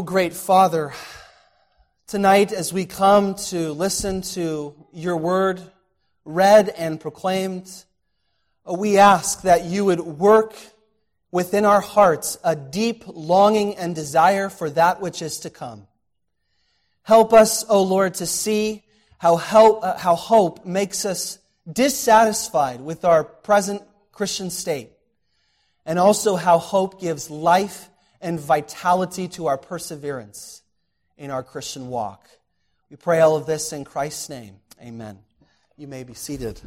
great Father, tonight as we come to listen to your word read and proclaimed, we ask that you would work within our hearts a deep longing and desire for that which is to come. Help us, O Lord, to see how hope makes us dissatisfied with our present Christian state, and also how hope gives life and vitality to our perseverance in our Christian walk. We pray all of this in Christ's name. Amen. You may be seated.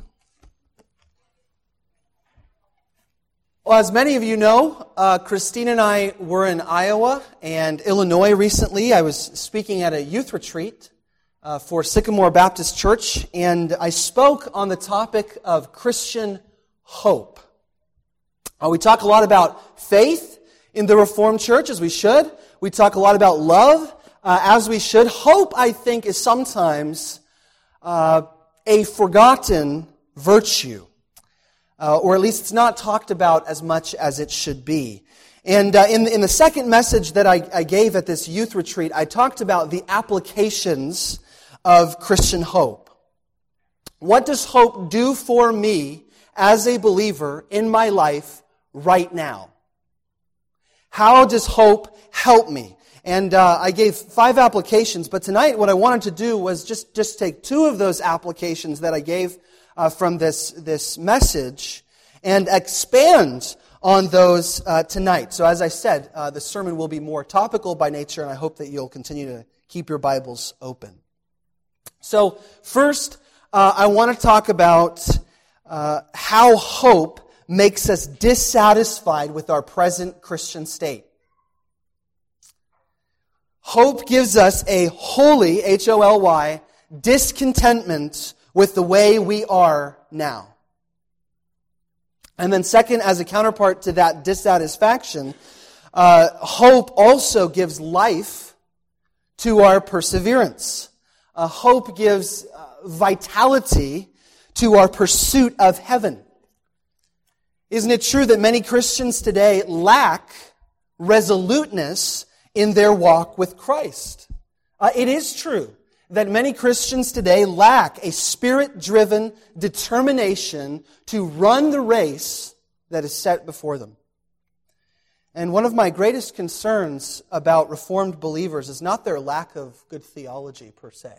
Well, as many of you know, Christine and I were in Iowa and Illinois recently. I was speaking at a youth retreat for Sycamore Baptist Church, and I spoke on the topic of Christian hope. We talk a lot about faith in the Reformed Church, as we should. We talk a lot about love, as we should. Hope, I think, is sometimes a forgotten virtue. Or at least it's not talked about as much as it should be. And in the second message that I gave at this youth retreat, I talked about the applications of Christian hope. What does hope do for me as a believer in my life right now? How does hope help me? And I gave 5 applications, but tonight what I wanted to do was just take 2 of those applications that I gave from this message and expand on those tonight. So as I said, the sermon will be more topical by nature, and I hope that you'll continue to keep your Bibles open. So first, I want to talk about how hope makes us dissatisfied with our present Christian state. Hope gives us a holy, H-O-L-Y, discontentment with the way we are now. And then second, as a counterpart to that dissatisfaction, hope also gives life to our perseverance. Hope gives vitality to our pursuit of heaven. Isn't it true that many Christians today lack resoluteness in their walk with Christ? It is true that many Christians today lack a Spirit-driven determination to run the race that is set before them. And one of my greatest concerns about Reformed believers is not their lack of good theology per se,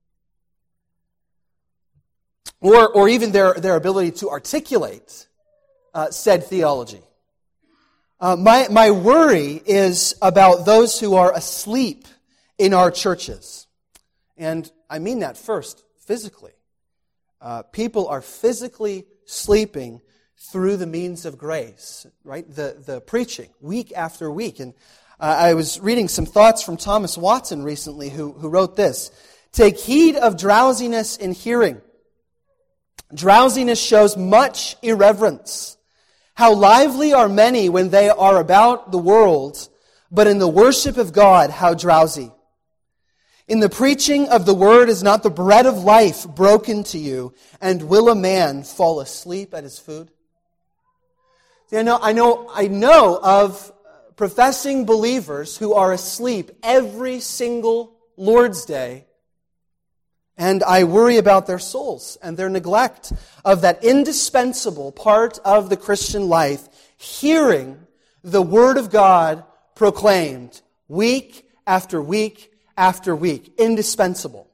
or even their ability to articulate said theology. My worry is about those who are asleep in our churches. And I mean that first, physically. People are physically sleeping through the means of grace, right? The preaching, week after week. And I was reading some thoughts from Thomas Watson recently, who wrote this: "Take heed of drowsiness in hearing. Drowsiness shows much irreverence. How lively are many when they are about the world, but in the worship of God, how drowsy. In the preaching of the word is not the bread of life broken to you, and will a man fall asleep at his food?" See, I know of professing believers who are asleep every single Lord's Day, and I worry about their souls and their neglect of that indispensable part of the Christian life, hearing the Word of God proclaimed week after week after week. Indispensable.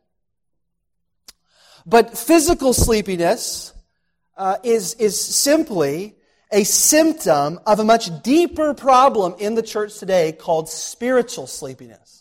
But physical sleepiness is simply a symptom of a much deeper problem in the church today called spiritual sleepiness.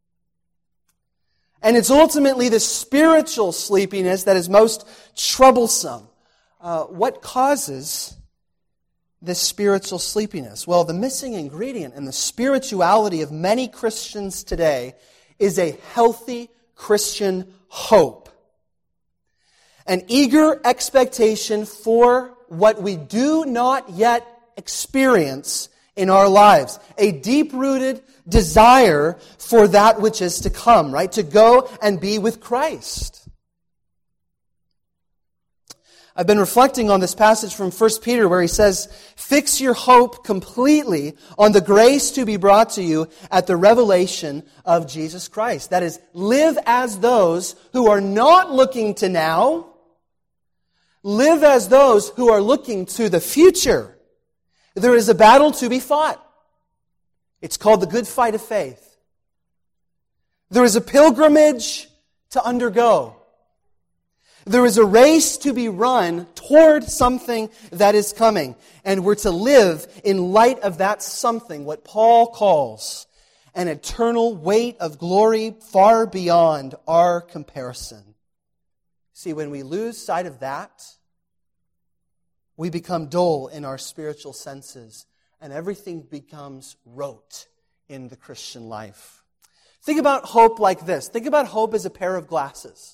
And it's ultimately the spiritual sleepiness that is most troublesome. What causes this spiritual sleepiness? Well, the missing ingredient in the spirituality of many Christians today is a healthy Christian hope. An eager expectation for what we do not yet experience in our lives. A deep-rooted desire for that which is to come, right? To go and be with Christ. I've been reflecting on this passage from 1 Peter where he says, "Fix your hope completely on the grace to be brought to you at the revelation of Jesus Christ." That is, live as those who are not looking to now. Live as those who are looking to the future. There is a battle to be fought. It's called the good fight of faith. There is a pilgrimage to undergo. There is a race to be run toward something that is coming. And we're to live in light of that something, what Paul calls an eternal weight of glory far beyond our comparison. See, when we lose sight of that, we become dull in our spiritual senses, and everything becomes rote in the Christian life. Think about hope like this. Think about hope as a pair of glasses.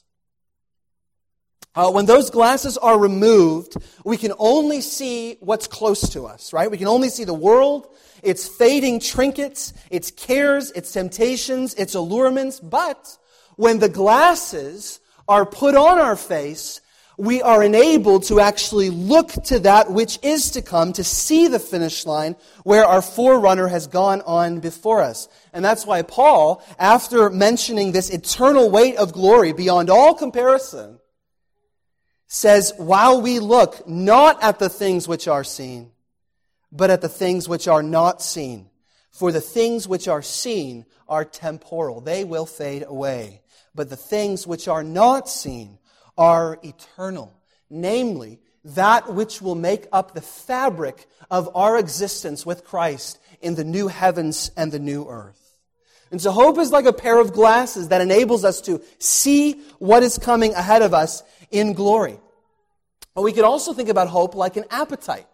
When those glasses are removed, we can only see what's close to us, right? We can only see the world, its fading trinkets, its cares, its temptations, its allurements. But when the glasses are put on our face, we are enabled to actually look to that which is to come, to see the finish line where our forerunner has gone on before us. And that's why Paul, after mentioning this eternal weight of glory beyond all comparison, says, while we look not at the things which are seen, but at the things which are not seen. For the things which are seen are temporal. They will fade away. But the things which are not seen are eternal. Namely, that which will make up the fabric of our existence with Christ in the new heavens and the new earth. And so hope is like a pair of glasses that enables us to see what is coming ahead of us in glory. But we could also think about hope like an appetite.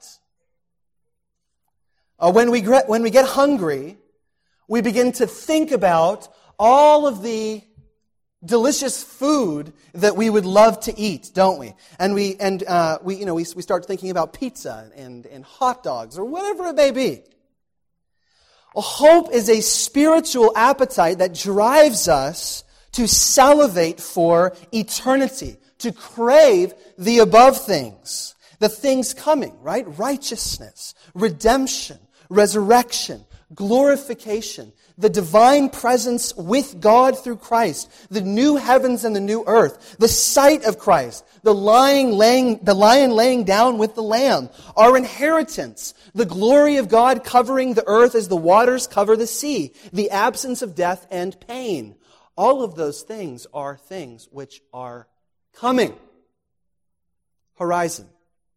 When we get hungry, we begin to think about all of the delicious food that we would love to eat, don't we? And we start thinking about pizza and hot dogs or whatever it may be. Well, hope is a spiritual appetite that drives us to salivate for eternity, to crave the above things, the things coming, right? Righteousness, redemption, resurrection, glorification, the divine presence with God through Christ, the new heavens and the new earth, the sight of Christ, the lion laying down with the Lamb, our inheritance, the glory of God covering the earth as the waters cover the sea, the absence of death and pain. All of those things are things which are coming. Horizon.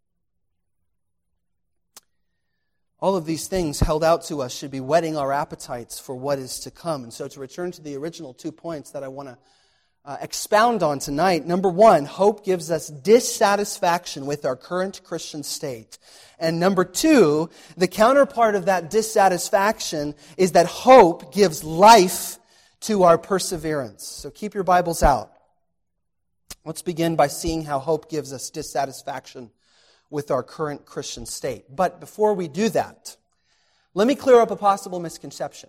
All of these things held out to us should be whetting our appetites for what is to come. And so to return to the original 2 points that I want to expound on tonight. Number one, hope gives us dissatisfaction with our current Christian state. And number two, the counterpart of that dissatisfaction is that hope gives life to our perseverance. So keep your Bibles out. Let's begin by seeing how hope gives us dissatisfaction with our current Christian state. But before we do that, let me clear up a possible misconception.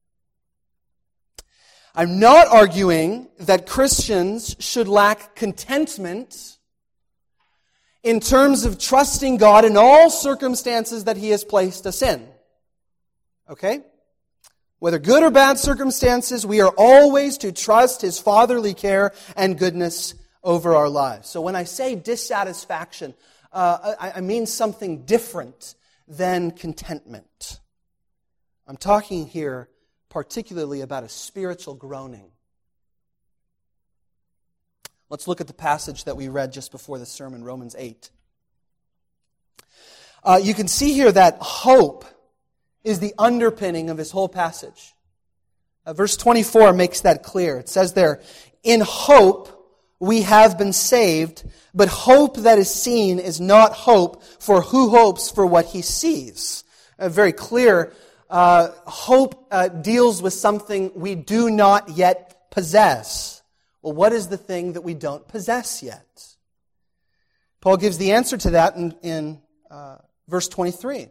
I'm not arguing that Christians should lack contentment in terms of trusting God in all circumstances that He has placed us in. Okay? Whether good or bad circumstances, we are always to trust His fatherly care and goodness over our lives. So when I say dissatisfaction, I mean something different than contentment. I'm talking here particularly about a spiritual groaning. Let's look at the passage that we read just before the sermon, Romans 8. You can see here that hope is the underpinning of this whole passage. Verse 24 makes that clear. It says there, in hope we have been saved, but hope that is seen is not hope, for who hopes for what he sees? Very clear, hope deals with something we do not yet possess. Well, what is the thing that we don't possess yet? Paul gives the answer to that in verse 23.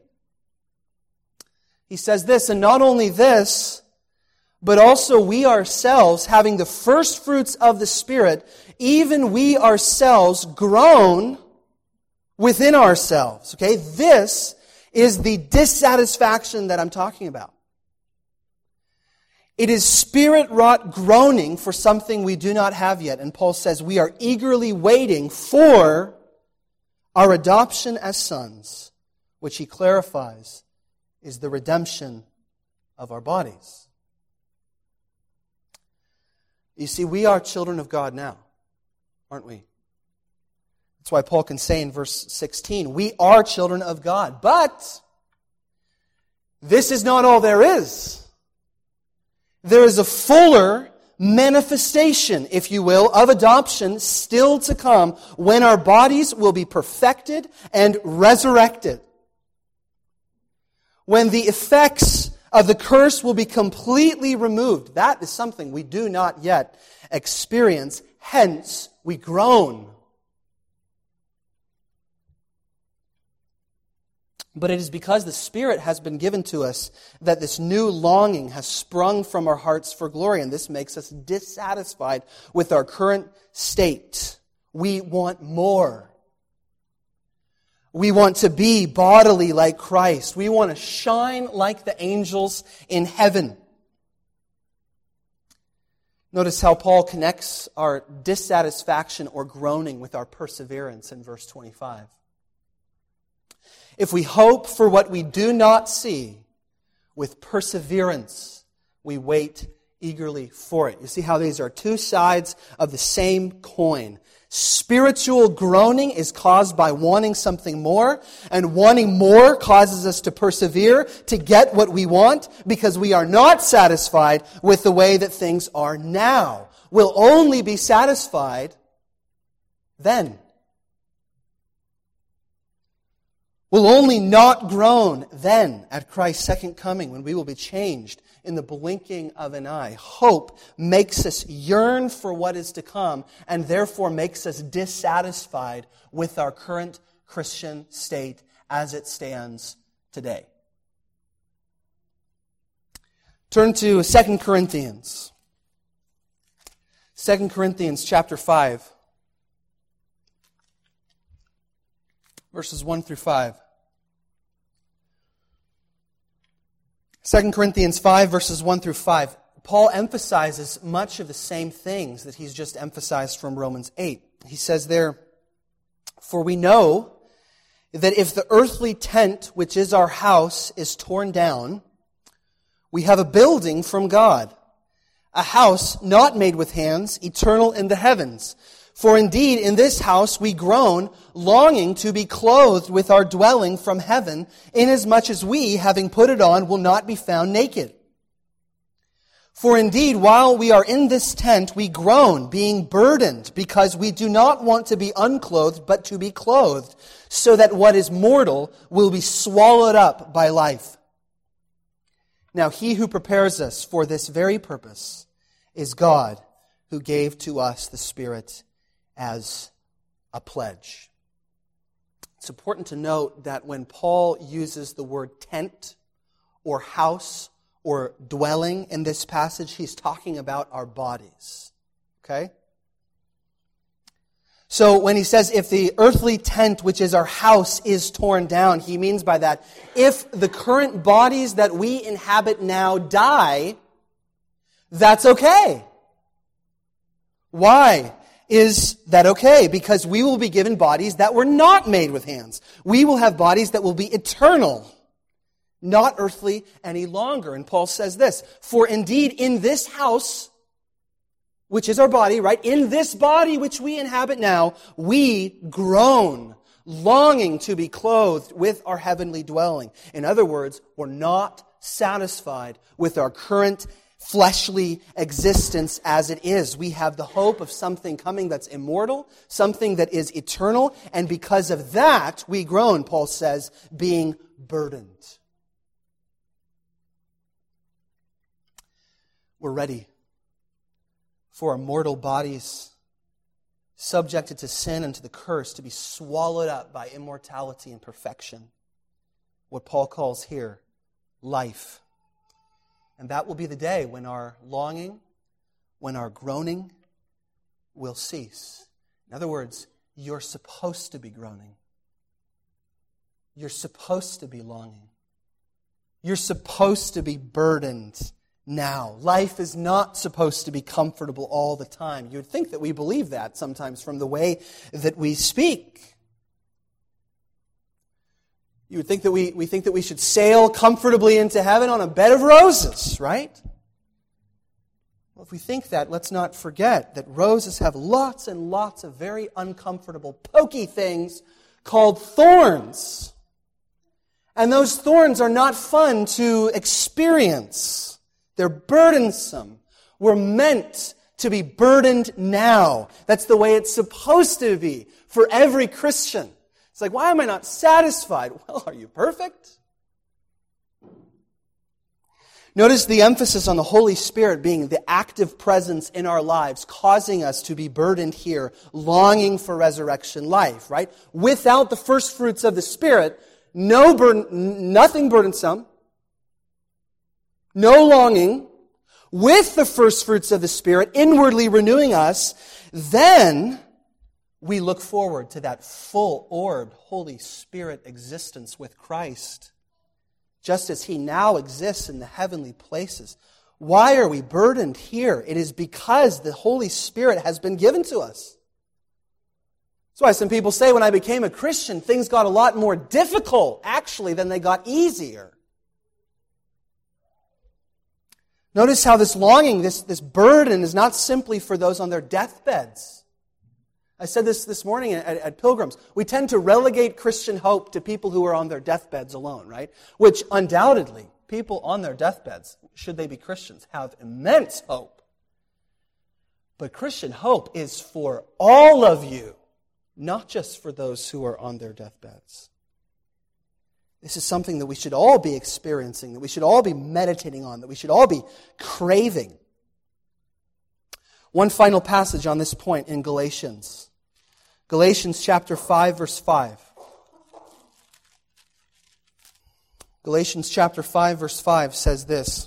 He says this, and not only this, but also we ourselves, having the first fruits of the Spirit, even we ourselves groan within ourselves. Okay? This is the dissatisfaction that I'm talking about. It is spirit-wrought groaning for something we do not have yet. And Paul says we are eagerly waiting for our adoption as sons, which he clarifies is the redemption of our bodies. You see, we are children of God now, aren't we? That's why Paul can say in verse 16, we are children of God. But this is not all there is. There is a fuller manifestation, if you will, of adoption still to come when our bodies will be perfected and resurrected. When the effects of the curse will be completely removed. That is something we do not yet experience. Hence, we groan. But it is because the Spirit has been given to us that this new longing has sprung from our hearts for glory, and this makes us dissatisfied with our current state. We want more. We want to be bodily like Christ. We want to shine like the angels in heaven. Notice how Paul connects our dissatisfaction or groaning with our perseverance in verse 25. If we hope for what we do not see, with perseverance we wait eagerly for it. You see how these are two sides of the same coin. Spiritual groaning is caused by wanting something more, and wanting more causes us to persevere to get what we want because we are not satisfied with the way that things are now. We'll only be satisfied then. We'll only not groan then at Christ's second coming when we will be changed in the blinking of an eye. Hope makes us yearn for what is to come and therefore makes us dissatisfied with our current Christian state as it stands today. Turn to 2 Corinthians. 2 Corinthians chapter 5. Verses 1 through 5. 2 Corinthians 5, verses 1 through 5. Paul emphasizes much of the same things that he's just emphasized from Romans 8. He says there, "For we know that if the earthly tent, which is our house, is torn down, we have a building from God, a house not made with hands, eternal in the heavens. For indeed, in this house we groan, longing to be clothed with our dwelling from heaven, inasmuch as we, having put it on, will not be found naked. For indeed, while we are in this tent, we groan, being burdened, because we do not want to be unclothed, but to be clothed, so that what is mortal will be swallowed up by life. Now he who prepares us for this very purpose is God, who gave to us the Spirit as a pledge." It's important to note that when Paul uses the word tent or house or dwelling in this passage, he's talking about our bodies. Okay? So when he says, if the earthly tent, which is our house, is torn down, he means by that, if the current bodies that we inhabit now die, that's okay. Why is that okay? Because we will be given bodies that were not made with hands. We will have bodies that will be eternal, not earthly any longer. And Paul says this, "For indeed in this house," which is our body, right? "In this body which we inhabit now, we groan, longing to be clothed with our heavenly dwelling." In other words, we're not satisfied with our current fleshly existence as it is. We have the hope of something coming that's immortal, something that is eternal, and because of that, we groan, Paul says, being burdened. We're ready for our mortal bodies, subjected to sin and to the curse, to be swallowed up by immortality and perfection. What Paul calls here, life. And that will be the day when our longing, when our groaning will cease. In other words, you're supposed to be groaning. you're supposed to be longing. You're supposed to be burdened now. Life is not supposed to be comfortable all the time. You would think that we believe that sometimes from the way that we speak. You would think that we think that we should sail comfortably into heaven on a bed of roses, right? Well, if we think that, let's not forget that roses have lots and lots of very uncomfortable, pokey things called thorns. And those thorns are not fun to experience. They're burdensome. We're meant to be burdened now. That's the way it's supposed to be for every Christian. It's like, why am I not satisfied? Well, are you perfect? Notice the emphasis on the Holy Spirit being the active presence in our lives, causing us to be burdened here, longing for resurrection life, right? Without the first fruits of the Spirit, nothing burdensome, no longing. With the first fruits of the Spirit inwardly renewing us, then we look forward to that full-orbed Holy Spirit existence with Christ, just as He now exists in the heavenly places. Why are we burdened here? It is because the Holy Spirit has been given to us. That's why some people say when I became a Christian, things got a lot more difficult, actually, than they got easier. Notice how this longing, this burden is not simply for those on their deathbeds. I said this morning at Pilgrims. We tend to relegate Christian hope to people who are on their deathbeds alone, right? Which undoubtedly, people on their deathbeds, should they be Christians, have immense hope. But Christian hope is for all of you, not just for those who are on their deathbeds. This is something that we should all be experiencing, that we should all be meditating on, that we should all be craving. One final passage on this point in Galatians. Galatians chapter 5, verse 5. Galatians chapter 5, verse 5 says this.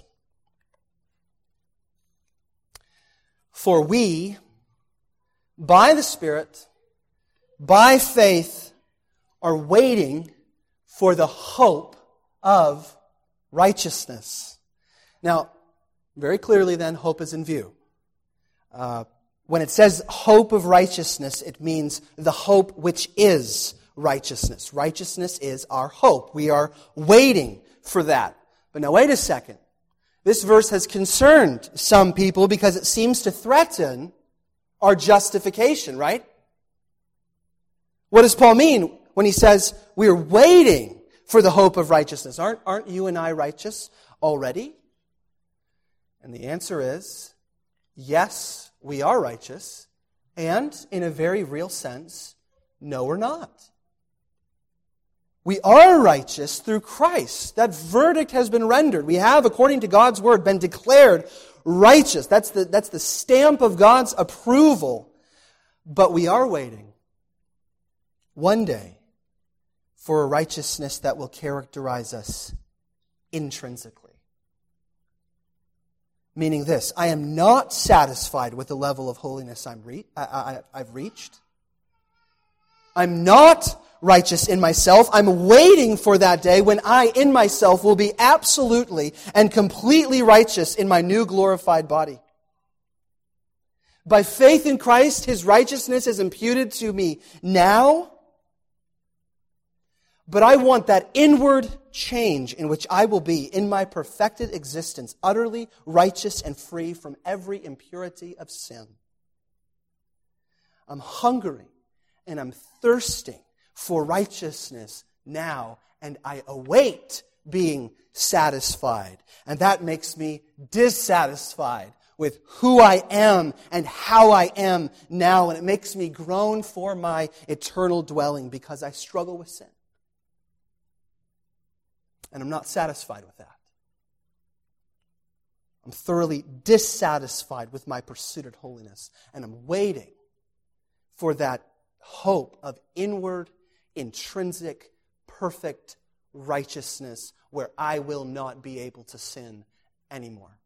For we, by the Spirit, by faith, are waiting for the hope of righteousness. Now, very clearly then, hope is in view. When it says hope of righteousness, it means the hope which is righteousness. Righteousness is our hope. We are waiting for that. But now wait a second. This verse has concerned some people because it seems to threaten our justification, right? What does Paul mean when he says we are waiting for the hope of righteousness? Aren't you and I righteous already? And the answer is, yes, we are righteous, and in a very real sense, no, we're not. We are righteous through Christ. That verdict has been rendered. We have, according to God's Word, been declared righteous. That's the stamp of God's approval. But we are waiting one day for a righteousness that will characterize us intrinsically. Meaning this, I am not satisfied with the level of holiness I've reached. I'm not righteous in myself. I'm waiting for that day when I, in myself, will be absolutely and completely righteous in my new glorified body. By faith in Christ, His righteousness is imputed to me now. But I want that inward change in which I will be in my perfected existence, utterly righteous and free from every impurity of sin. I'm hungering and I'm thirsting for righteousness now, and I await being satisfied. And that makes me dissatisfied with who I am and how I am now, and it makes me groan for my eternal dwelling because I struggle with sin. And I'm not satisfied with that. I'm thoroughly dissatisfied with my pursuit of holiness. And I'm waiting for that hope of inward, intrinsic, perfect righteousness where I will not be able to sin anymore.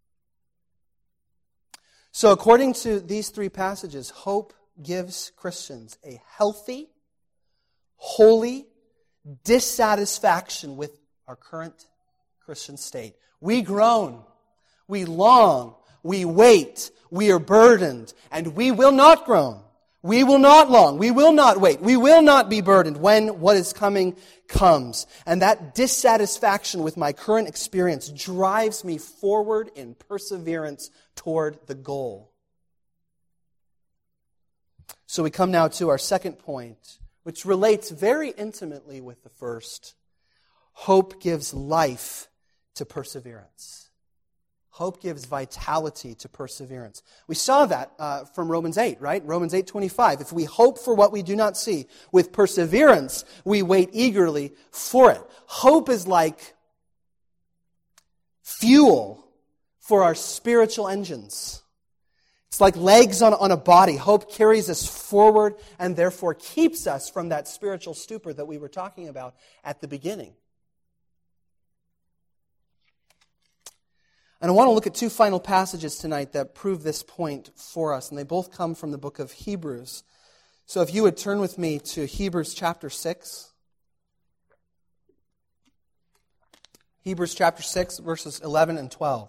So according to these three passages, hope gives Christians a healthy, holy, dissatisfaction with our current Christian state. We groan, we long, we wait, we are burdened, and we will not groan. We will not long, we will not wait, we will not be burdened when what is coming comes. And that dissatisfaction with my current experience drives me forward in perseverance toward the goal. So we come now to our second point, which relates very intimately with the first. Hope gives life to perseverance. Hope gives vitality to perseverance. We saw that from Romans 8, right? Romans 8:25. If we hope for what we do not see, with perseverance we wait eagerly for it. Hope is like fuel for our spiritual engines. It's like legs on a body. Hope carries us forward and therefore keeps us from that spiritual stupor that we were talking about at the beginning. And I want to look at two final passages tonight that prove this point for us, and they both come from the book of Hebrews. So if you would turn with me to Hebrews chapter 6. Hebrews chapter 6, verses 11 and 12.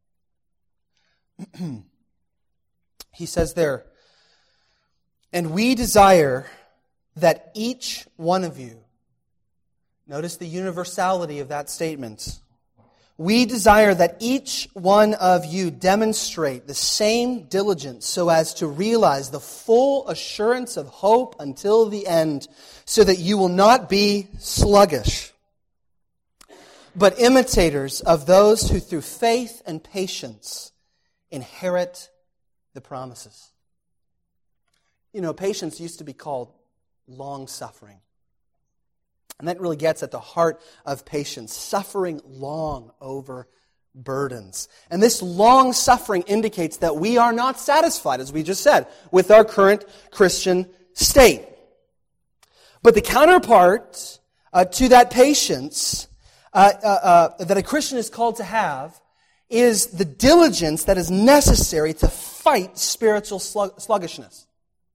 He says there, "And we desire that each one of you," notice the universality of that statement, "we desire that each one of you demonstrate the same diligence so as to realize the full assurance of hope until the end, so that you will not be sluggish, but imitators of those who through faith and patience inherit the promises." You know, patience used to be called long-suffering. And that really gets at the heart of patience, suffering long over burdens. And this long suffering indicates that we are not satisfied, as we just said, with our current Christian state. But the counterpart to that patience that a Christian is called to have is the diligence that is necessary to fight spiritual sluggishness.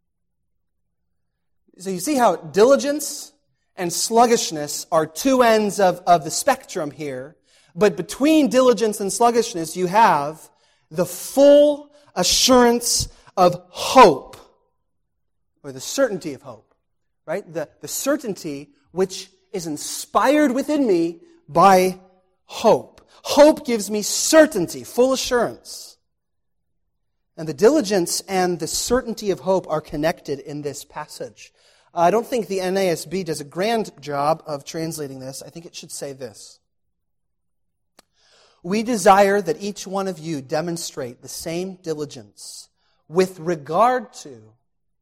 So you see how diligence and sluggishness are two ends of the spectrum here. But between diligence and sluggishness, you have the full assurance of hope, or the certainty of hope, right? The certainty which is inspired within me by hope. Hope gives me certainty, full assurance. And the diligence and the certainty of hope are connected in this passage. I don't think the NASB does a grand job of translating this. I think it should say this: "We desire that each one of you demonstrate the same diligence with regard to,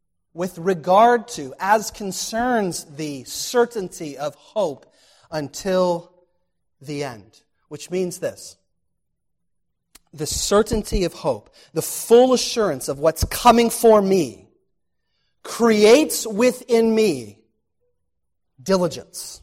as concerns the certainty of hope until the end." Which means this: the certainty of hope, the full assurance of what's coming for me, creates within me diligence.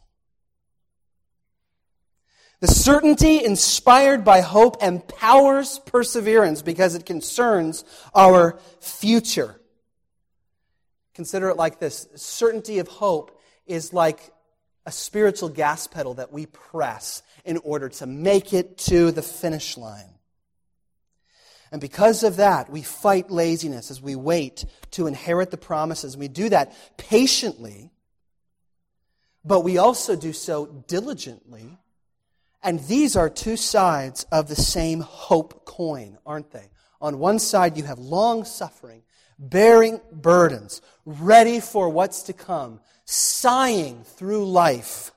The certainty inspired by hope empowers perseverance because it concerns our future. Consider it like this: certainty of hope is like a spiritual gas pedal that we press in order to make it to the finish line. And because of that, we fight laziness as we wait to inherit the promises. And we do that patiently, but we also do so diligently. And these are two sides of the same hope coin, aren't they? On one side, you have long suffering, bearing burdens, ready for what's to come, sighing through life.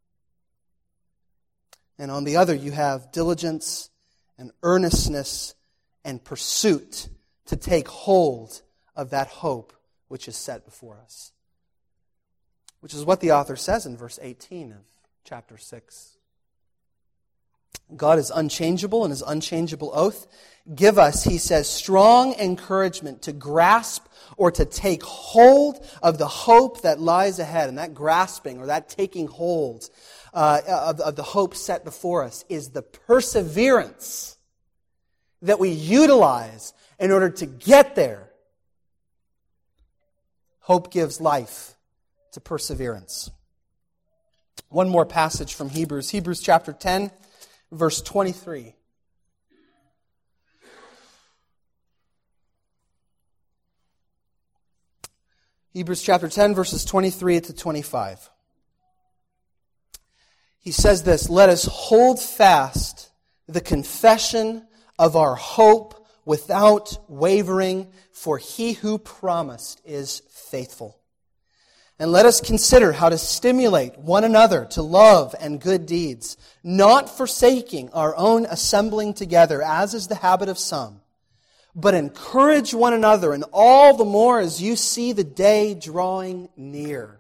And on the other, you have diligence and earnestness and pursuit to take hold of that hope which is set before us. Which is what the author says in verse 18 of chapter 6. God is unchangeable, and His unchangeable oath give us, he says, strong encouragement to grasp or to take hold of the hope that lies ahead. And that grasping or that taking hold of the hope set before us is the perseverance that we utilize in order to get there. Hope gives life to perseverance. One more passage from Hebrews. Hebrews chapter 10, verse 23. Hebrews chapter 10, verses 23 to 25. He says this, "Let us hold fast the confession of our hope without wavering, for he who promised is faithful. And let us consider how to stimulate one another to love and good deeds, not forsaking our own assembling together, as is the habit of some, but encourage one another, and all the more as you see the day drawing near."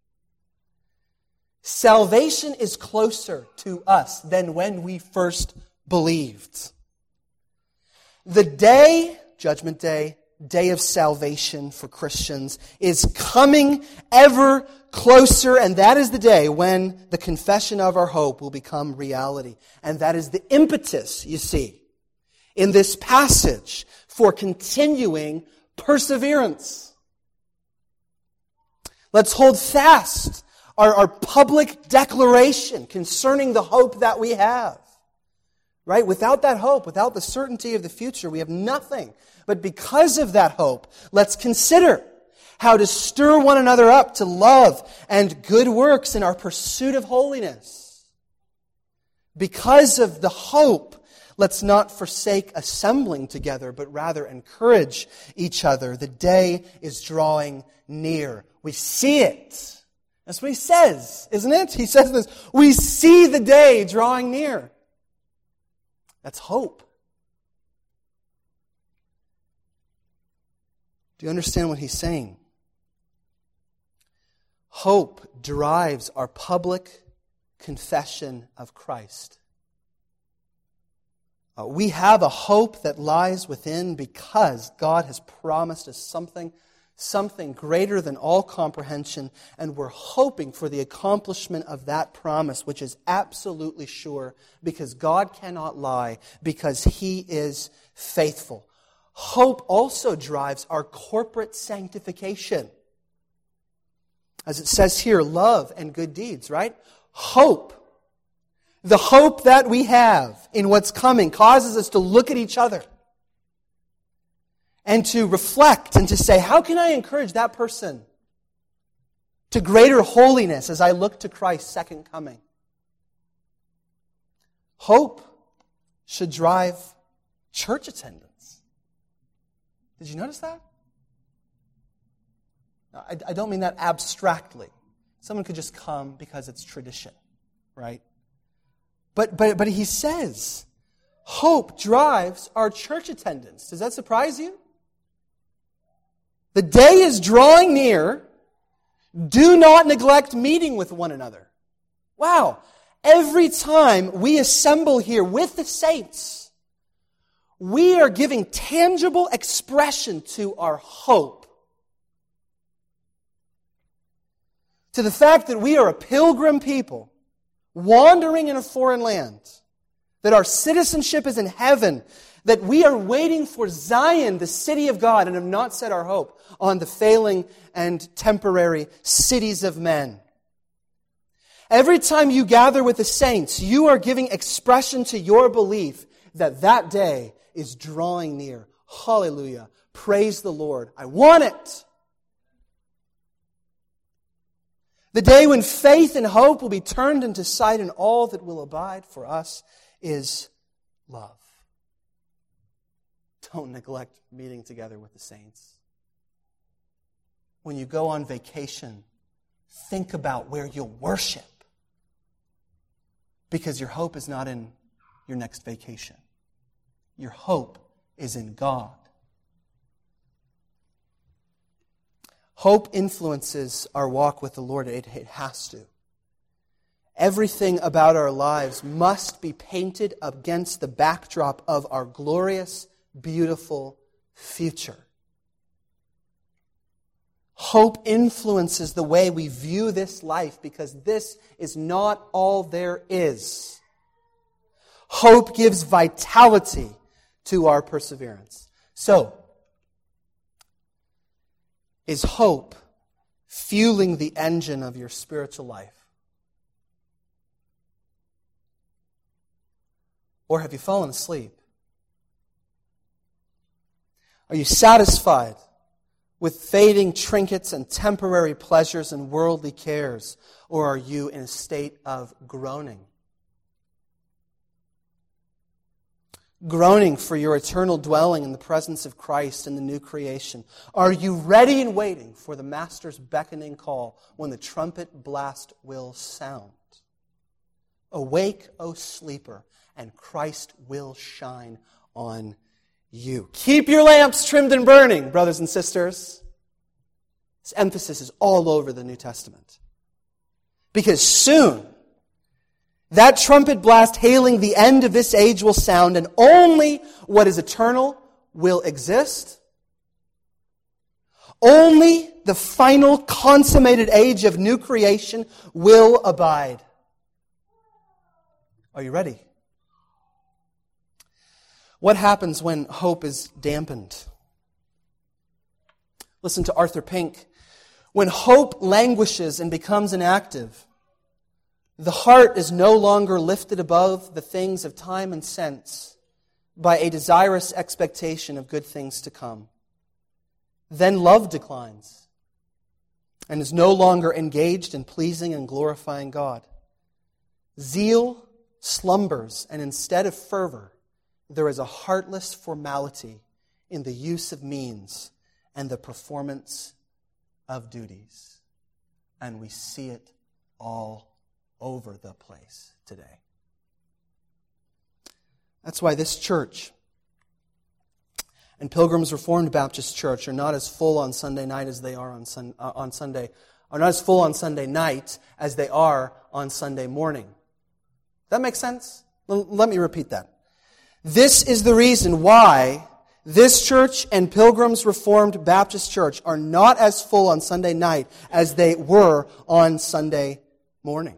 Salvation is closer to us than when we first believed. The day, Judgment Day, day of salvation for Christians, is coming ever closer, and that is the day when the confession of our hope will become reality. And that is the impetus, you see, in this passage for continuing perseverance. Let's hold fast our public declaration concerning the hope that we have. Right? Without that hope, without the certainty of the future, we have nothing. But because of that hope, let's consider how to stir one another up to love and good works in our pursuit of holiness. Because of the hope, let's not forsake assembling together, but rather encourage each other. The day is drawing near. We see it. That's what he says, isn't it? He says this, we see the day drawing near. That's hope. Do you understand what he's saying? Hope drives our public confession of Christ. We have a hope that lies within because God has promised us something greater than all comprehension, and we're hoping for the accomplishment of that promise, which is absolutely sure, because God cannot lie, because He is faithful. Hope also drives our corporate sanctification. As it says here, love and good deeds, right? Hope. The hope that we have in what's coming causes us to look at each other and to reflect and to say, how can I encourage that person to greater holiness as I look to Christ's second coming? Hope should drive church attendance. Did you notice that? I don't mean that abstractly. Someone could just come because it's tradition, right? But he says, hope drives our church attendance. Does that surprise you? The day is drawing near. Do not neglect meeting with one another. Wow. Every time we assemble here with the saints, we are giving tangible expression to our hope. To the fact that we are a pilgrim people, wandering in a foreign land, that our citizenship is in heaven, that we are waiting for Zion, the city of God, and have not set our hope on the failing and temporary cities of men. Every time you gather with the saints, you are giving expression to your belief that that day is drawing near. Hallelujah. Praise the Lord. I want it. The day when faith and hope will be turned into sight, and all that will abide for us is love. Don't neglect meeting together with the saints. When you go on vacation, think about where you'll worship. Because your hope is not in your next vacation. Your hope is in God. Hope influences our walk with the Lord. It has to. Everything about our lives must be painted against the backdrop of our glorious, beautiful future. Hope influences the way we view this life because this is not all there is. Hope gives vitality to our perseverance. So, is hope fueling the engine of your spiritual life? Or have you fallen asleep? Are you satisfied with fading trinkets and temporary pleasures and worldly cares? Or are you in a state of groaning? Groaning for your eternal dwelling in the presence of Christ in the new creation. Are you ready and waiting for the Master's beckoning call when the trumpet blast will sound? Awake, O sleeper, and Christ will shine on you. Keep your lamps trimmed and burning, brothers and sisters. This emphasis is all over the New Testament. Because soon, that trumpet blast hailing the end of this age will sound, and only what is eternal will exist. Only the final consummated age of new creation will abide. Are you ready? What happens when hope is dampened? Listen to Arthur Pink. When hope languishes and becomes inactive, the heart is no longer lifted above the things of time and sense by a desirous expectation of good things to come. Then love declines and is no longer engaged in pleasing and glorifying God. Zeal slumbers, and instead of fervor, there is a heartless formality in the use of means and the performance of duties. And we see it all over the place today. That's why this church and Pilgrim's Reformed Baptist Church are not as full on Sunday night as they are on Sunday, are not as full on Sunday night as they are on Sunday morning. That makes sense? Let me repeat that. This is the reason why this church and Pilgrim's Reformed Baptist Church are not as full on Sunday night as they were on Sunday morning.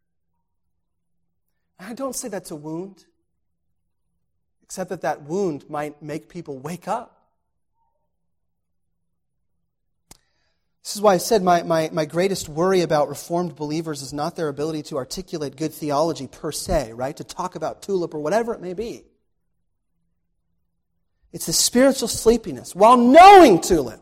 I don't say that to wound, except that that wound might make people wake up. This is why I said my greatest worry about Reformed believers is not their ability to articulate good theology per se, right? To talk about tulip or whatever it may be. It's the spiritual sleepiness, while knowing tulip,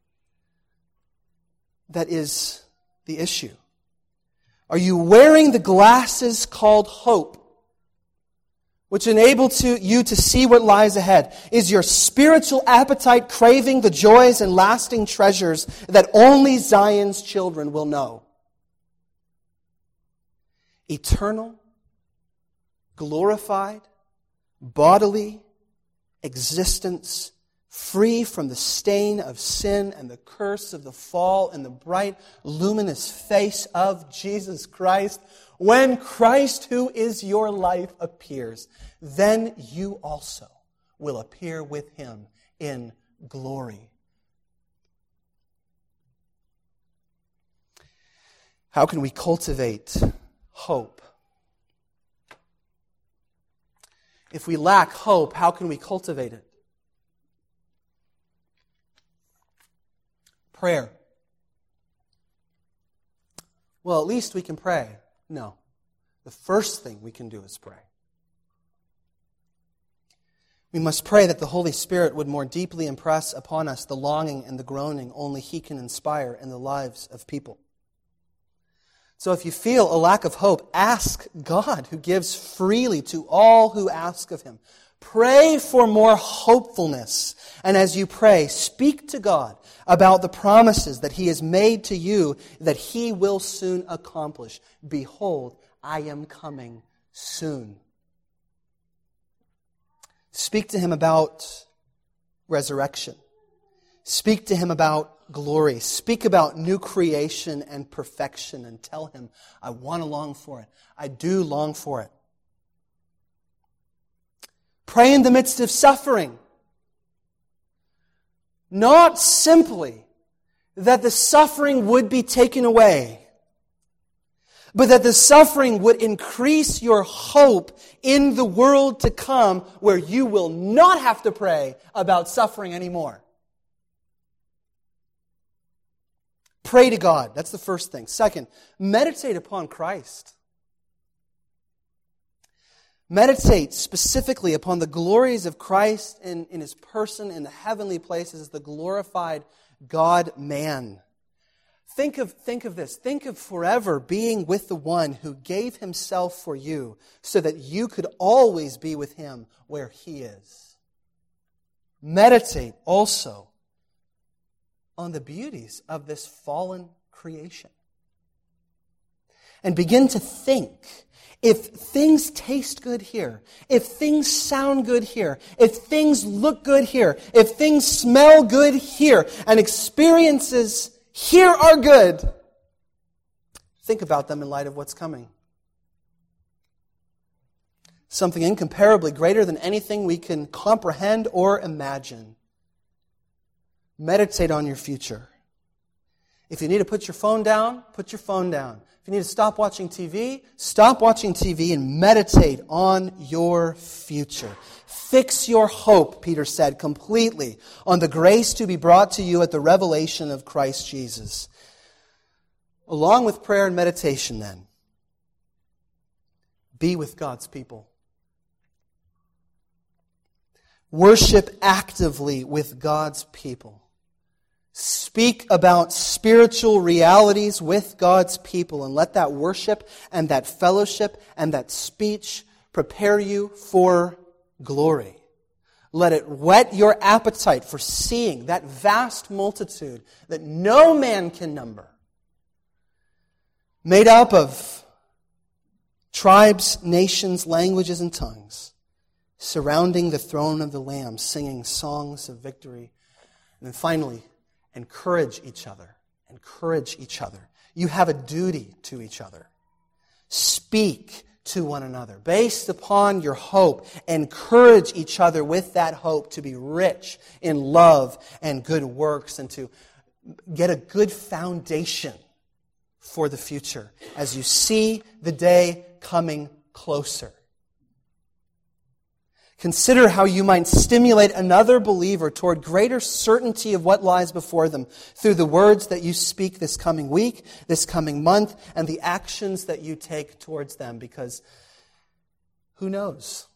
that is the issue. Are you wearing the glasses called hope, which enable you to see what lies ahead? Is your spiritual appetite craving the joys and lasting treasures that only Zion's children will know? Eternal, glorified, bodily existence, free from the stain of sin and the curse of the fall in the bright, luminous face of Jesus Christ. When Christ, who is your life, appears, then you also will appear with Him in glory. How can we cultivate hope? If we lack hope, how can we cultivate it? Prayer. Well, at least we can pray. No. The first thing we can do is pray. We must pray that the Holy Spirit would more deeply impress upon us the longing and the groaning only He can inspire in the lives of people. So if you feel a lack of hope, ask God, who gives freely to all who ask of Him. Pray for more hopefulness. And as you pray, speak to God about the promises that He has made to you that He will soon accomplish. Behold, I am coming soon. Speak to Him about resurrection. Speak to Him about glory. Speak about new creation and perfection and tell Him, I want to long for it. I do long for it. Pray in the midst of suffering. Not simply that the suffering would be taken away, but that the suffering would increase your hope in the world to come, where you will not have to pray about suffering anymore. Pray to God. That's the first thing. Second, meditate upon Christ. Meditate specifically upon the glories of Christ in His person in the heavenly places as the glorified God-man. Think of this. Think of forever being with the one who gave Himself for you so that you could always be with Him where He is. Meditate also on the beauties of this fallen creation. And begin to think, if things taste good here, if things sound good here, if things look good here, if things smell good here, and experiences here are good, think about them in light of what's coming. Something incomparably greater than anything we can comprehend or imagine. Meditate on your future. If you need to put your phone down, put your phone down. If you need to stop watching TV and meditate on your future. Fix your hope, Peter said, completely on the grace to be brought to you at the revelation of Christ Jesus. Along with prayer and meditation, then, be with God's people. Worship actively with God's people. Speak about spiritual realities with God's people, and let that worship and that fellowship and that speech prepare you for glory. Let it whet your appetite for seeing that vast multitude that no man can number, made up of tribes, nations, languages, and tongues, surrounding the throne of the Lamb, singing songs of victory. And then finally, encourage each other. Encourage each other. You have a duty to each other. Speak to one another. Based upon your hope, encourage each other with that hope to be rich in love and good works and to get a good foundation for the future as you see the day coming closer. Consider how you might stimulate another believer toward greater certainty of what lies before them through the words that you speak this coming week, this coming month, and the actions that you take towards them, because who knows?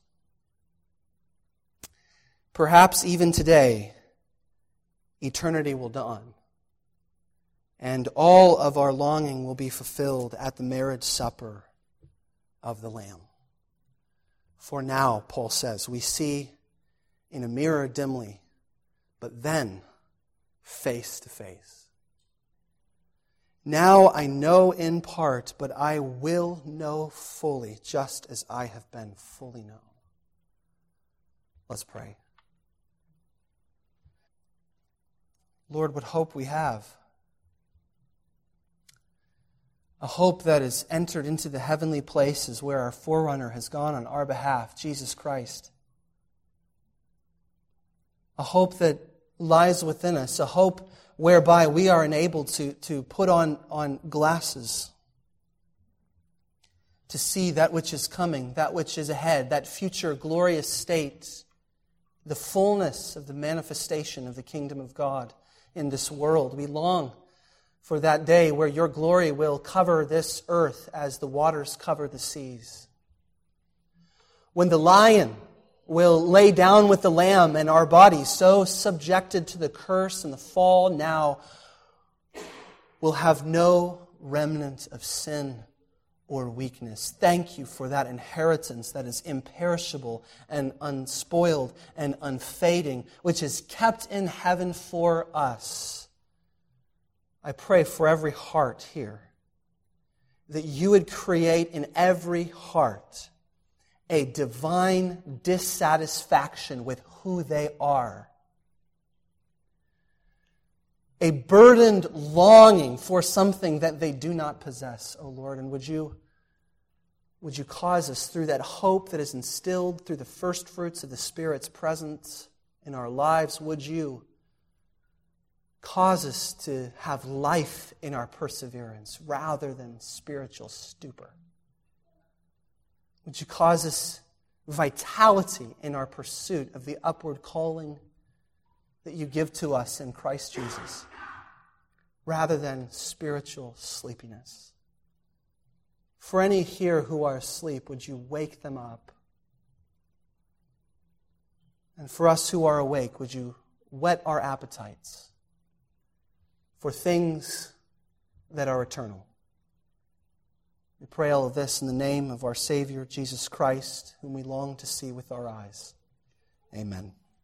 Perhaps even today, eternity will dawn, and all of our longing will be fulfilled at the marriage supper of the Lamb. For now, Paul says, we see in a mirror dimly, but then face to face. Now I know in part, but I will know fully, just as I have been fully known. Let's pray. Lord, what hope we have. A hope that is entered into the heavenly places where our forerunner has gone on our behalf, Jesus Christ. A hope that lies within us, a hope whereby we are enabled to put on glasses to see that which is coming, that which is ahead, that future glorious state, the fullness of the manifestation of the kingdom of God in this world. We long for that day where your glory will cover this earth as the waters cover the seas. When the lion will lay down with the lamb and our bodies, so subjected to the curse and the fall now, will have no remnant of sin or weakness. Thank you for that inheritance that is imperishable and unspoiled and unfading, which is kept in heaven for us. I pray for every heart here that you would create in every heart a divine dissatisfaction with who they are. A burdened longing for something that they do not possess, O Lord. And would you cause us, through that hope that is instilled through the first fruits of the Spirit's presence in our lives, would you cause us to have life in our perseverance rather than spiritual stupor? Would you cause us vitality in our pursuit of the upward calling that you give to us in Christ Jesus rather than spiritual sleepiness? For any here who are asleep, would you wake them up And for us who are awake, would you whet our appetites for things that are eternal? We pray all of this in the name of our Savior, Jesus Christ, whom we long to see with our eyes. Amen.